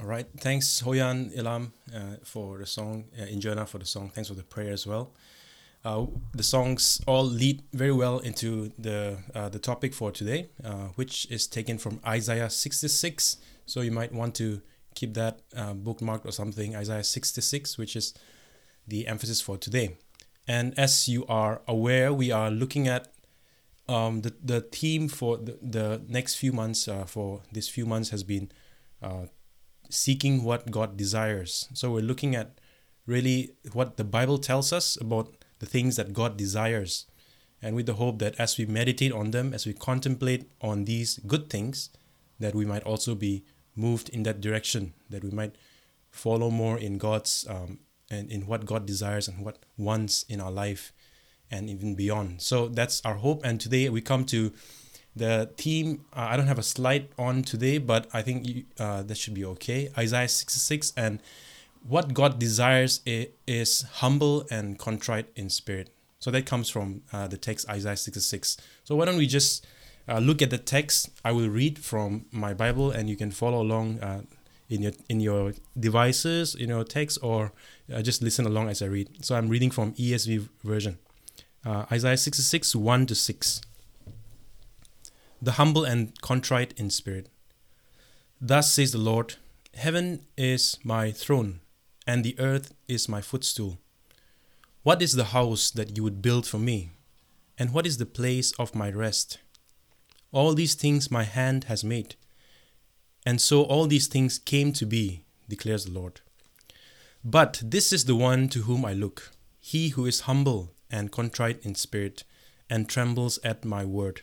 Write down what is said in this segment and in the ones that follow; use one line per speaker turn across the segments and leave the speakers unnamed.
All right. Thanks, Hoyan Ilam, for the song, Injana for the song. Thanks for the prayer as well. The songs all lead very well into the topic for today, which is taken from Isaiah 66. So you might want to keep that bookmarked or something. Isaiah 66, which is the emphasis for today. And as you are aware, we are looking at the theme for the next few months. For these few months has been seeking what God desires. So we're looking at really what the Bible tells us about the things that God desires, and with the hope that as we meditate on them, as we contemplate on these good things, that we might also be moved in that direction, that we might follow more in God's and in what God desires and what wants in our life and even beyond. So that's our hope. And today we come to the theme. I don't have a slide on today, but I think that should be okay. Isaiah 66, and what God desires is humble and contrite in spirit. So that comes from the text Isaiah 66. So why don't we just look at the text? I will read from my Bible, and you can follow along in your devices, in your text, or just listen along as I read. So I'm reading from ESV version. Isaiah 66, 1-6. The humble and contrite in spirit. Thus says the Lord, heaven is my throne, and the earth is my footstool. What is the house that you would build for me? And what is the place of my rest? All these things my hand has made, and so all these things came to be, declares the Lord. But this is the one to whom I look, he who is humble and contrite in spirit, and trembles at my word.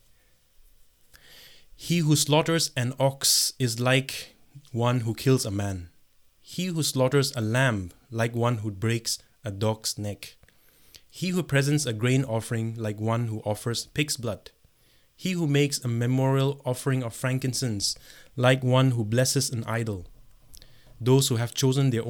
He who slaughters an ox is like one who kills a man. He who slaughters a lamb like one who breaks a dog's neck. He who presents a grain offering like one who offers pig's blood. He who makes a memorial offering of frankincense like one who blesses an idol. These have chosen their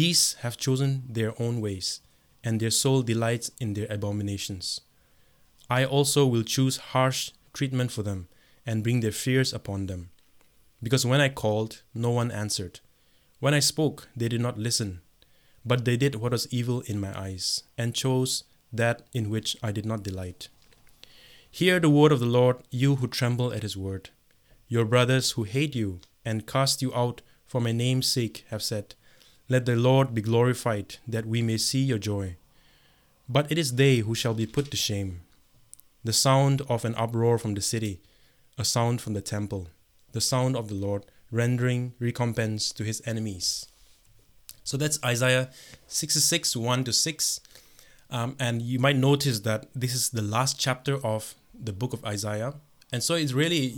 own ways, and their soul delights in their abominations. I also will choose harsh treatment for them, and bring their fears upon them. Because when I called, no one answered. When I spoke, they did not listen. But they did what was evil in my eyes, and chose that in which I did not delight. Hear the word of the Lord, you who tremble at his word. Your brothers who hate you and cast you out for my name's sake have said, let the Lord be glorified, that we may see your joy. But it is they who shall be put to shame. The sound of an uproar from the city, a sound from the temple, the sound of the Lord, rendering recompense to his enemies. So that's Isaiah 66, 1-6. And you might notice that this is the last chapter of the book of Isaiah. And so it's really,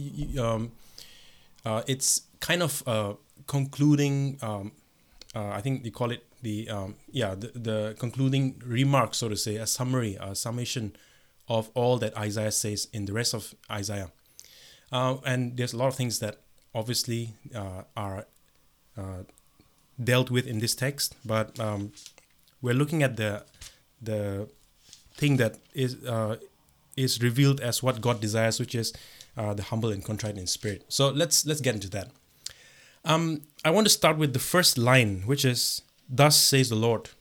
it's kind of concluding, I think they call it the concluding remarks, so to say, a summary, a summation of all that Isaiah says in the rest of Isaiah. And there's a lot of things that obviously are dealt with in this text, but we're looking at the thing that is revealed as what God desires, which is the humble and contrite in spirit. So let's get into that. I want to start with the first line, which is, "Thus says the Lord."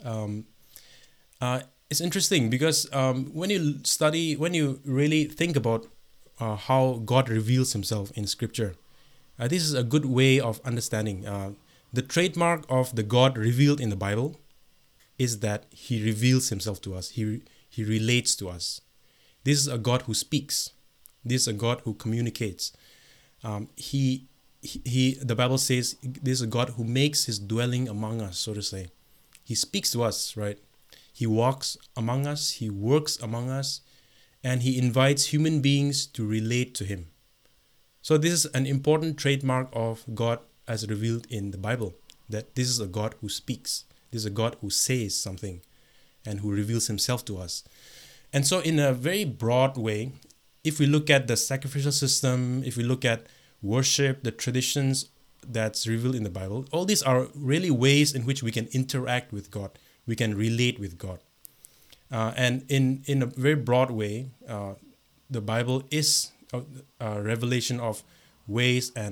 It's interesting because when you really think about how God reveals himself in Scripture. This is a good way of understanding. The trademark of the God revealed in the Bible is that he reveals himself to us. He relates to us. This is a God who speaks. This is a God who communicates. The Bible says this is a God who makes his dwelling among us, so to say. He speaks to us, right? He walks among us. He works among us. And he invites human beings to relate to him. So this is an important trademark of God as revealed in the Bible, that this is a God who speaks. This is a God who says something and who reveals himself to us. And so in a very broad way, if we look at the sacrificial system, if we look at worship, the traditions that's revealed in the Bible, all these are really ways in which we can interact with God. We can relate with God. And in a very broad way, the Bible is a revelation of ways and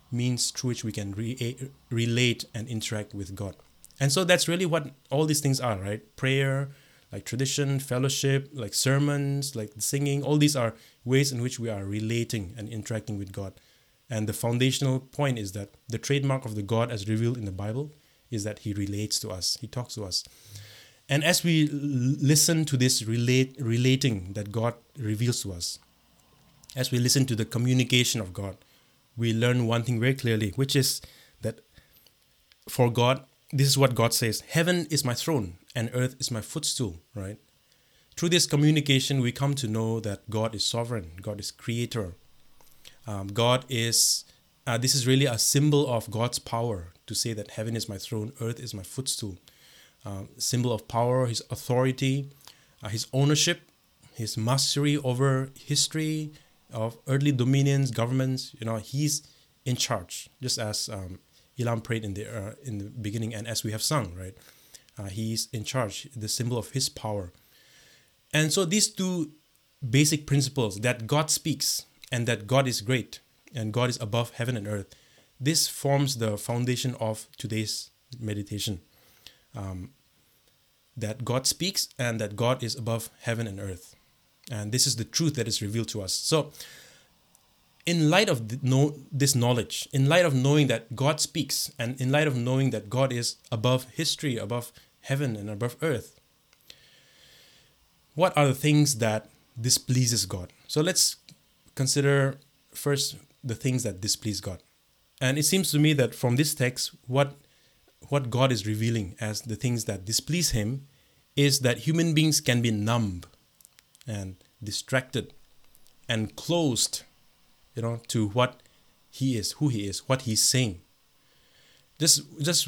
means through which we can relate and interact with God. And so that's really what all these things are, right? Prayer, like tradition, fellowship, like sermons, like singing, all these are ways in which we are relating and interacting with God. And the foundational point is that the trademark of the God as revealed in the Bible is that he relates to us, he talks to us. And as we listen to this relating that God reveals to us, as we listen to the communication of God, we learn one thing very clearly, which is that for God, this is what God says: heaven is my throne and earth is my footstool, right? Through this communication, we come to know that God is sovereign, God is creator. God is, this is really a symbol of God's power to say that heaven is my throne, earth is my footstool. Symbol of power, his authority, his ownership, his mastery over history of earthly dominions, governments. He's in charge, just as Elam prayed in the beginning, and as we have sung, right? He's in charge, the symbol of his power. And so these two basic principles, that God speaks and that God is great and God is above heaven and earth, this forms the foundation of today's meditation. That God speaks and that God is above heaven and earth. And this is the truth that is revealed to us. So in light of this knowledge, in light of knowing that God speaks, and in light of knowing that God is above history, above heaven and above earth, what are the things that displeases God? So let's consider first the things that displease God. And it seems to me that from this text, what God is revealing as the things that displease him is that human beings can be numb and distracted and closed, to what he is, who he is, what he's saying. Just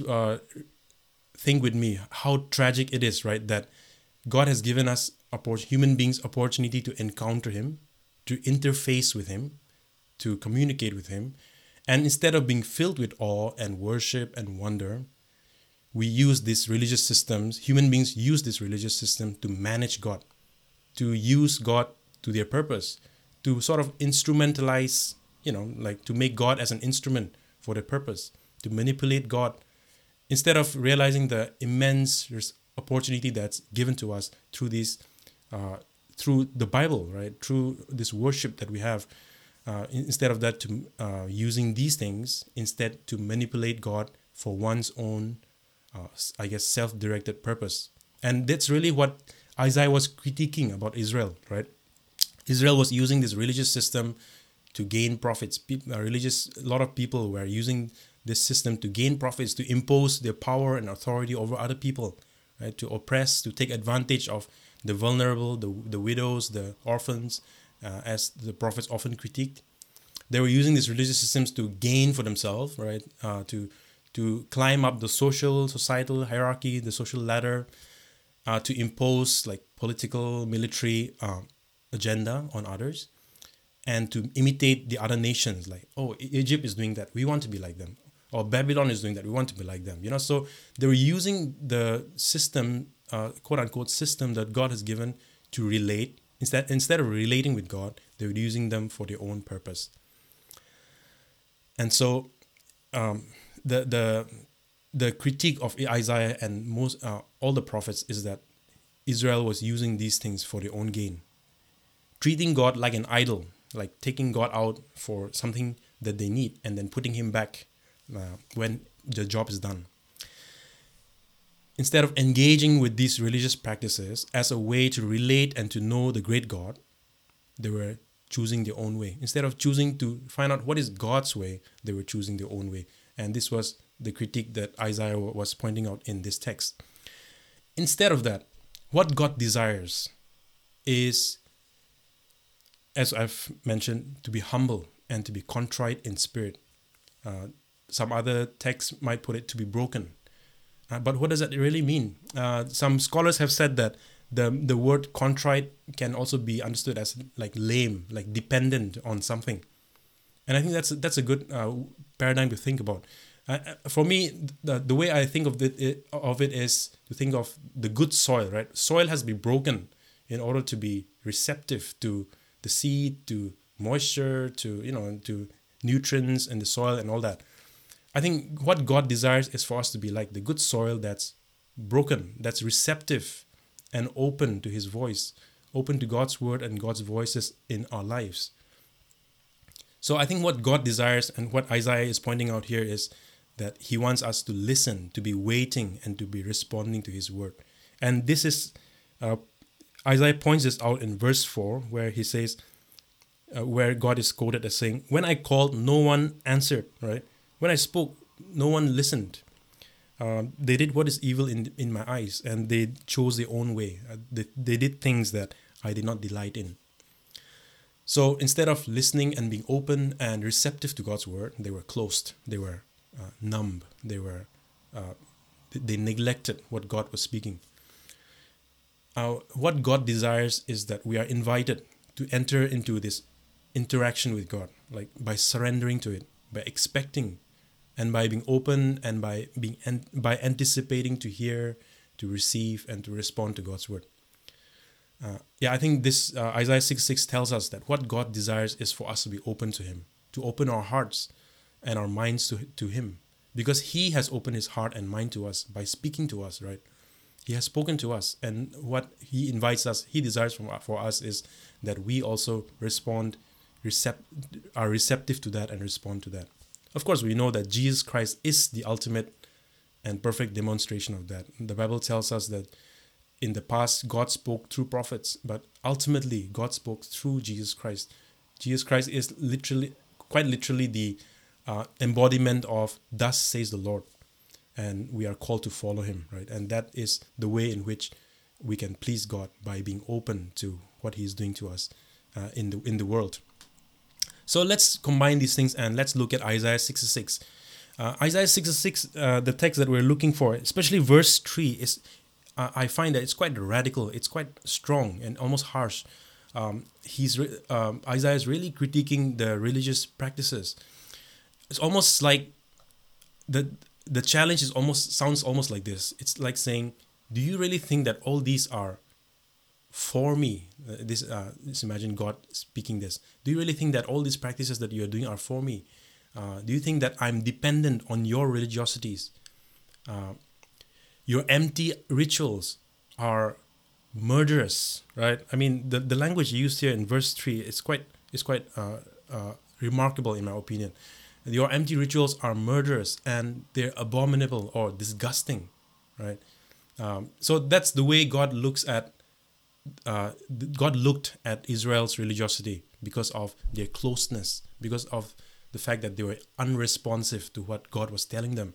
think with me how tragic it is, right? That God has given us, human beings, opportunity to encounter him, to interface with him, to communicate with him. And instead of being filled with awe and worship and wonder, we use these religious systems, human beings use this religious system to manage God, to use God to their purpose, to sort of instrumentalize, to make God as an instrument for their purpose, to manipulate God, instead of realizing the immense opportunity that's given to us through through the Bible, right? Through this worship that we have. Instead of that, to using these things, instead to manipulate God for one's own, self-directed purpose. And that's really what Isaiah was critiquing about Israel, right? Israel was using this religious system to gain profits. A lot of people were using this system to gain profits, to impose their power and authority over other people, right? To oppress, to take advantage of the vulnerable, the widows, the orphans, as the prophets often critiqued. They were using these religious systems to gain for themselves, right? To climb up the societal hierarchy, the social ladder, to impose like political, military agenda on others, and to imitate the other nations. Like, Egypt is doing that, we want to be like them. Or Babylon is doing that, we want to be like them. So they were using the system, quote unquote system that God has given to relate. Instead of relating with God, they were using them for their own purpose. And so the critique of Isaiah and all the prophets is that Israel was using these things for their own gain, treating God like an idol, like taking God out for something that they need and then putting him back when the job is done. Instead of engaging with these religious practices as a way to relate and to know the great God, they were choosing their own way. Instead of choosing to find out what is God's way, they were choosing their own way. And this was the critique that Isaiah was pointing out in this text. Instead of that, what God desires is, as I've mentioned, to be humble and to be contrite in spirit. Some other texts might put it to be broken. But what does that really mean? Some scholars have said that the word contrite can also be understood as like lame, like dependent on something. And I think that's a good paradigm to think about. For me, the way I think of it is to think of the good soil, right? Soil has to be broken in order to be receptive to the seed, to moisture, to nutrients in the soil and all that. I think what God desires is for us to be like the good soil that's broken, that's receptive and open to His voice, open to God's word and God's voices in our lives. So I think what God desires and what Isaiah is pointing out here is that He wants us to listen, to be waiting, and to be responding to His word. And this is, Isaiah points this out in verse 4, where he says, where God is quoted as saying, "When I called, no one answered," right? "When I spoke, no one listened. They did what is evil in my eyes, and they chose their own way. They did things that I did not delight in." So instead of listening and being open and receptive to God's word, they were closed. They were numb. They neglected what God was speaking. What God desires is that we are invited to enter into this interaction with God, like by surrendering to it, by expecting, and by being open, and by anticipating to hear, to receive, and to respond to God's word. I think this Isaiah 6:6 tells us that what God desires is for us to be open to Him, to open our hearts and our minds to Him, because He has opened His heart and mind to us by speaking to us, right? He has spoken to us, and what He invites us, He desires for us is that we also are receptive to that and respond to that. Of course, we know that Jesus Christ is the ultimate and perfect demonstration of that. The Bible tells us that in the past, God spoke through prophets, but ultimately, God spoke through Jesus Christ. Jesus Christ is quite literally the embodiment of "Thus says the Lord," and we are called to follow Him, right? And that is the way in which we can please God, by being open to what He is doing to us in the world. So let's combine these things and let's look at Isaiah 6:6. Isaiah 6:6, the text that we're looking for, especially verse 3, is I find that it's quite radical, it's quite strong and almost harsh. Isaiah is really critiquing the religious practices. It's almost like the challenge sounds almost like this. It's like saying, "Do you really think that all these are for me?" Just imagine God speaking this. "Do you really think that all these practices that you are doing are for me? Do you think that I'm dependent on your religiosities? Your empty rituals are murderous," right? I mean, the language used here in verse 3 is quite remarkable in my opinion. "Your empty rituals are murderous and they're abominable or disgusting," right? So that's the way God looked at Israel's religiosity, because of their closeness, because of the fact that they were unresponsive to what God was telling them.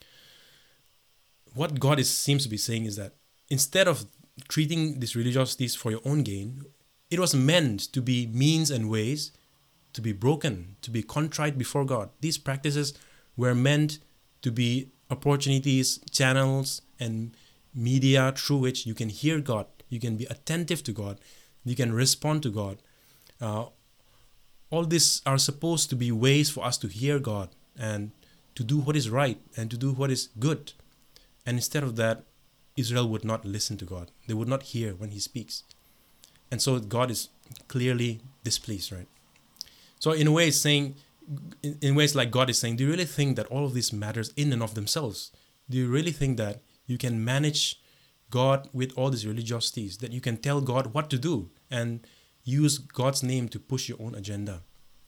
What God seems to be saying is that instead of treating these religiosities for your own gain, it was meant to be means and ways to be broken, to be contrite before God. These practices were meant to be opportunities, channels, and media through which you can hear God, you can be attentive to God, you can respond to God. All these are supposed to be ways for us to hear God and to do what is right and to do what is good. And instead of that, Israel would not listen to God. They would not hear when He speaks. And so God is clearly displeased, right? So in ways like God is saying, "Do you really think that all of this matters in and of themselves? Do you really think that you can manage God with all these religiosities, that you can tell God what to do and use God's name to push your own agenda?"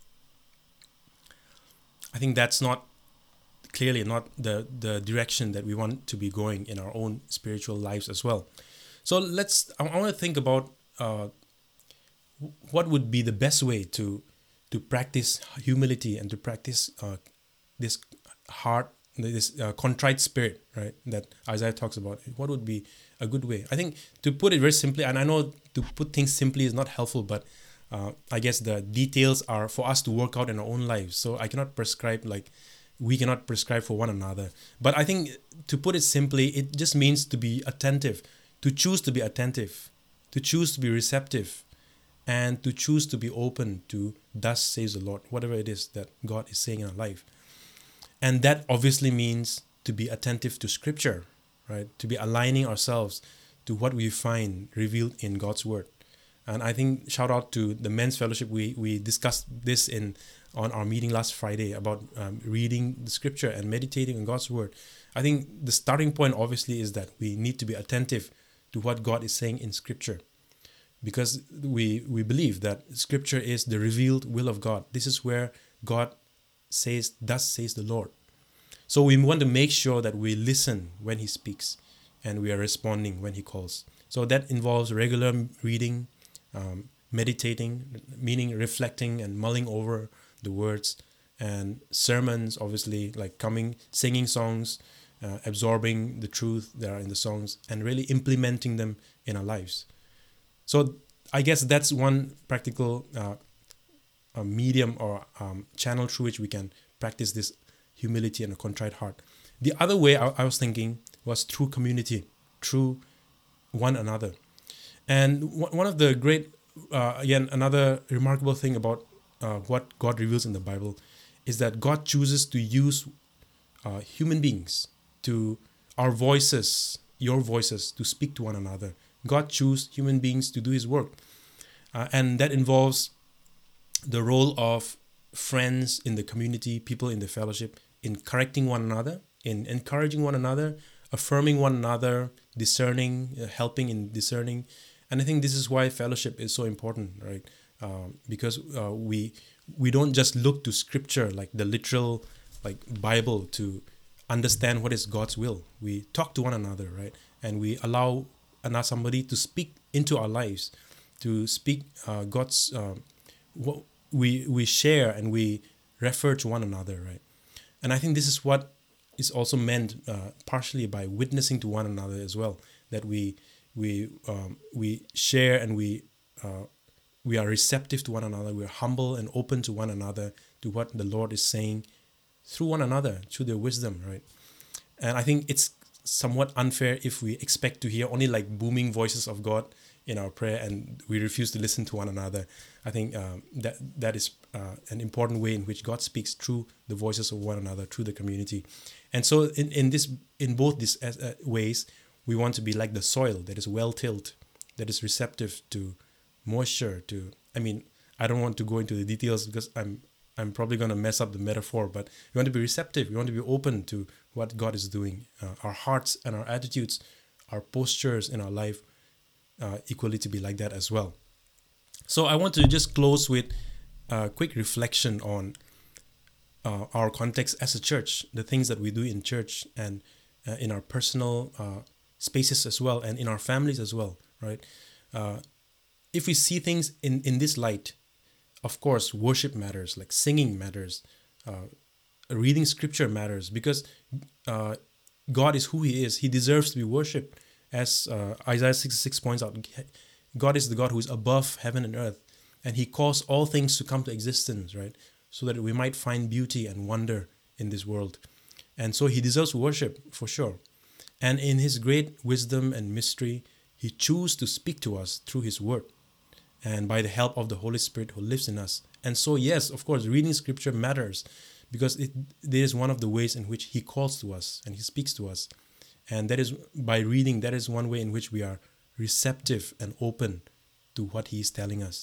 I think that's clearly not the direction that we want to be going in our own spiritual lives as well. So I want to think about what would be the best way to practice humility and to practice this contrite spirit, right, that Isaiah talks about. What would be a good way? I think, to put it very simply, and I know to put things simply is not helpful, but I guess the details are for us to work out in our own lives. So I cannot prescribe, like we cannot prescribe for one another. But I think, to put it simply, it just means to be attentive, to choose to be attentive, to choose to be receptive, and to choose to be open to "Thus says the Lord," whatever it is that God is saying in our life. And that obviously means to be attentive to Scripture, right? To be aligning ourselves to what we find revealed in God's Word. And I think, shout out to the men's fellowship, we discussed this in on our meeting last Friday about reading the scripture and meditating on God's word. I think the starting point obviously is that we need to be attentive to what God is saying in scripture, because we believe that scripture is the revealed will of God. This is where God says, "Thus says the Lord." So we want to make sure that we listen when he speaks and we are responding when he calls. So that involves regular reading, meditating, meaning reflecting and mulling over the words, and sermons, obviously, like singing songs, absorbing the truth that are in the songs and really implementing them in our lives. So I guess that's one practical medium or channel through which we can practice this humility and a contrite heart. The other way I was thinking was through community, through one another. And one of the great, again, another remarkable thing about what God reveals in the Bible is that God chooses to use human beings, to our voices, your voices, to speak to one another. God chose human beings to do his work. And that involves the role of friends in the community, people in the fellowship, in correcting one another, in encouraging one another, affirming one another, discerning, helping in discerning. And I think this is why fellowship is so important, right? Because we don't just look to scripture, like the literal, like Bible, to understand what is God's will. We talk to one another, right? And we allow somebody to speak into our lives, to speak God's, what we share and we refer to one another, right? And I think this is what is also meant partially by witnessing to one another as well, that we share and we are receptive to one another. We're humble and open to one another, to what the Lord is saying through one another, through their wisdom, right? And I think it's somewhat unfair if we expect to hear only like booming voices of God in our prayer and we refuse to listen to one another. I think that is an important way in which God speaks through the voices of one another, through the community. And so in both these ways, we want to be like the soil that is well tilled, that is receptive to moisture, I don't want to go into the details because I'm probably going to mess up the metaphor, but we want to be receptive. We want to be open to what God is doing. Our hearts and our attitudes, our postures in our life, equally to be like that as well. So I want to just close with a quick reflection on our context as a church, the things that we do in church and in our personal spaces as well, and in our families as well, right? If we see things in this light, of course, worship matters, like singing matters, reading scripture matters, because God is who he is. He deserves to be worshipped. As Isaiah 66 points out, God is the God who is above heaven and earth, and he caused all things to come to existence, right? So that we might find beauty and wonder in this world. And so he deserves worship for sure. And in his great wisdom and mystery, he chose to speak to us through his word and by the help of the Holy Spirit who lives in us. And so, yes, of course, reading scripture matters because it is one of the ways in which he calls to us and he speaks to us. And that is by reading, that is one way in which we are receptive and open to what he is telling us.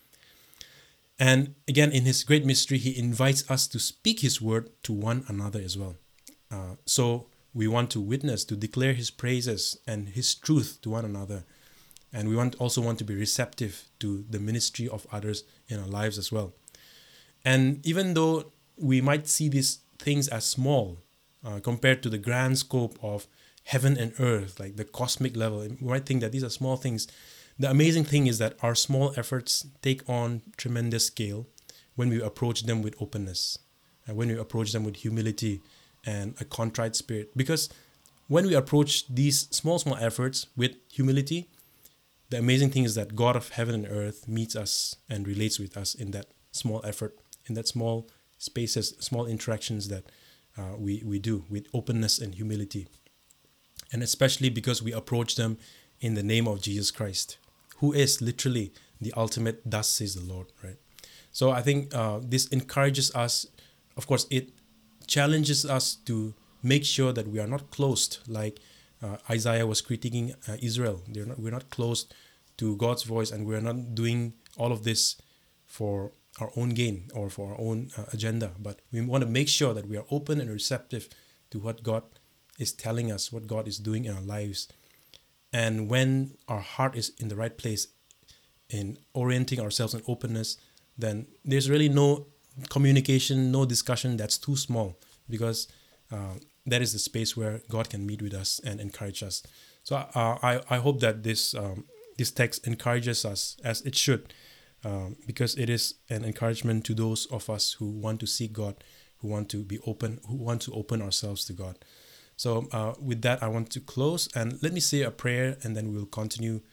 And again, in his great mystery, he invites us to speak his word to one another as well. So we want to witness, to declare his praises and his truth to one another. And we also want to be receptive to the ministry of others in our lives as well. And even though we might see these things as small compared to the grand scope of heaven and earth, like the cosmic level, we might think that these are small things. The amazing thing is that our small efforts take on tremendous scale when we approach them with openness and when we approach them with humility and a contrite spirit. Because when we approach these small efforts with humility, the amazing thing is that God of heaven and earth meets us and relates with us in that small effort, in that small spaces, small interactions that we do with openness and humility. And especially because we approach them in the name of Jesus Christ, who is literally the ultimate "thus says the Lord," right? So I think this encourages us. Of course, it challenges us to make sure that we are not closed, like Isaiah was critiquing Israel. We're not closed to God's voice, and we're not doing all of this for our own gain or for our own agenda, but we want to make sure that we are open and receptive to what God is telling us, what God is doing in our lives. And when our heart is in the right place in orienting ourselves in openness, then there's really no communication, no discussion that's too small, because that is the space where God can meet with us and encourage us. So I hope that this text encourages us as it should, because it is an encouragement to those of us who want to seek God, who want to be open, who want to open ourselves to God. So with that, I want to close, and let me say a prayer, and then we'll continue